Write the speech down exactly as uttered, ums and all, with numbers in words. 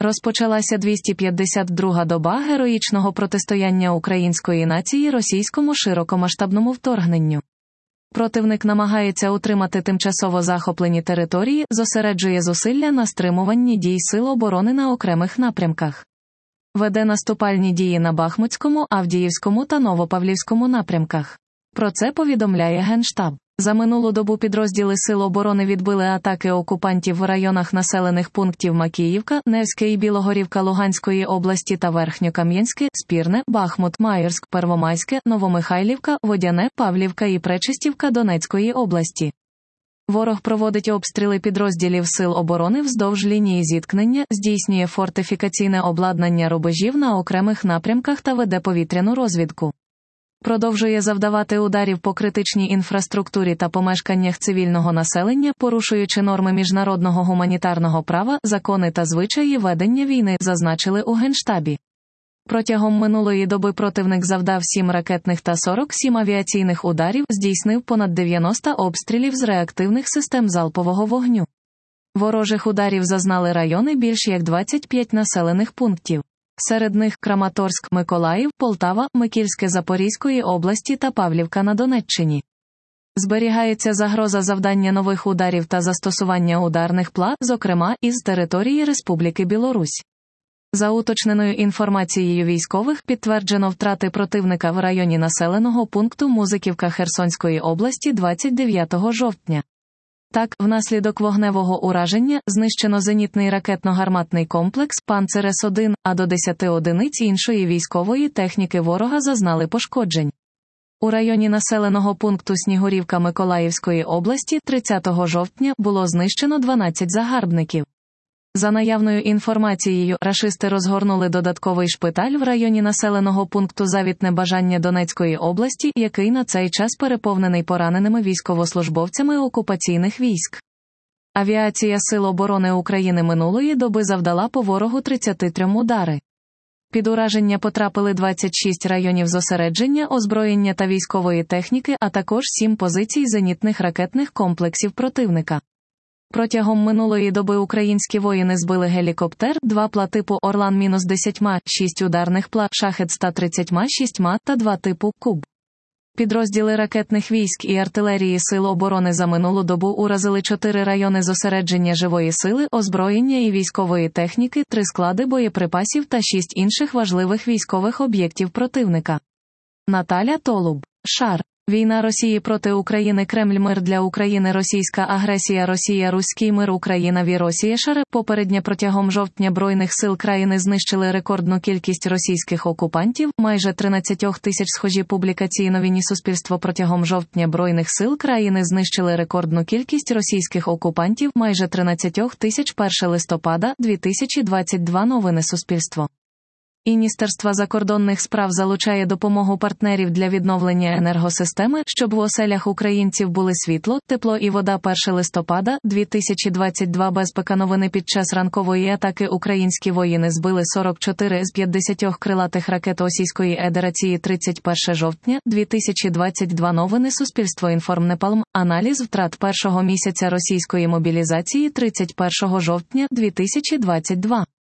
Розпочалася двісті п'ятдесят друга доба героїчного протистояння української нації російському широкомасштабному вторгненню. Противник намагається утримати тимчасово захоплені території, зосереджує зусилля на стримуванні дій сил оборони на окремих напрямках. Веде наступальні дії на Бахмутському, Авдіївському та Новопавлівському напрямках. Про це повідомляє Генштаб. За минулу добу підрозділи Сил оборони відбили атаки окупантів в районах населених пунктів Макіївка, Невське і Білогорівка Луганської області та Верхньокам'янське, Спірне, Бахмут, Майорськ, Первомайське, Новомихайлівка, Водяне, Павлівка і Пречистівка Донецької області. Ворог проводить обстріли підрозділів Сил оборони вздовж лінії зіткнення, здійснює фортифікаційне обладнання рубежів на окремих напрямках та веде повітряну розвідку. Продовжує завдавати ударів по критичній інфраструктурі та помешканнях цивільного населення, порушуючи норми міжнародного гуманітарного права, закони та звичаї ведення війни, зазначили у Генштабі. Протягом минулої доби противник завдав сім ракетних та сорок сім авіаційних ударів, здійснив понад дев'яносто обстрілів з реактивних систем залпового вогню. Ворожих ударів зазнали райони більш як двадцять п'ять населених пунктів. Серед них Краматорськ, Миколаїв, Полтава, Микільське Запорізької області та Павлівка на Донеччині. Зберігається загроза завдання нових ударів та застосування ударних пла, зокрема, із території Республіки Білорусь. За уточненою інформацією військових, підтверджено втрати противника в районі населеного пункту Музиківка Херсонської області двадцять дев'ятого жовтня. Так, внаслідок вогневого ураження, знищено зенітний ракетно-гарматний комплекс «Панцер С один», а до десяти одиниць іншої військової техніки ворога зазнали пошкоджень. У районі населеного пункту Снігурівка Миколаївської області тридцятого жовтня було знищено дванадцять загарбників. За наявною інформацією, рашисти розгорнули додатковий шпиталь в районі населеного пункту Завітне Бажання Донецької області, який на цей час переповнений пораненими військовослужбовцями окупаційних військ. Авіація Сил оборони України минулої доби завдала по ворогу тридцять три удари. Під ураження потрапили двадцять шість районів зосередження, озброєння та військової техніки, а також сім позицій зенітних ракетних комплексів противника. Протягом минулої доби українські воїни збили гелікоптер, два пла типу Орлан-десять, шість ударних пла Шахед-сто тридцять шість та два типу Куб. Підрозділи ракетних військ і артилерії Сил оборони за минулу добу уразили чотири райони зосередження живої сили, озброєння і військової техніки, три склади боєприпасів та шість інших важливих військових об'єктів противника. Наталя Толуб. Шар. Війна Росії проти України. Кремль. Мир для України. Російська агресія. Росія. Руський мир. Україна. Ві. Росія. Шар. Попередньо протягом жовтня Збройних сил країни знищили рекордну кількість російських окупантів, майже тринадцять тисяч. Схожі публікації новині Суспільство. Протягом жовтня Збройних сил країни знищили рекордну кількість російських окупантів, майже тринадцять тисяч. першого листопада дві тисячі двадцять другого. Новини Суспільство. Міністерство закордонних справ залучає допомогу партнерів для відновлення енергосистеми, щоб в оселях українців були світло, тепло і вода. першого листопада дві тисячі двадцять другого. Безпека. Новини. Під час ранкової атаки українські воїни збили сорок чотири з п'ятдесят крилатих ракет Російської Федерації. тридцять першого жовтня дві тисячі двадцять другого. Новини Суспільство. Інформнепалм. Аналіз втрат першого місяця російської мобілізації тридцять першого жовтня дві тисячі двадцять другого.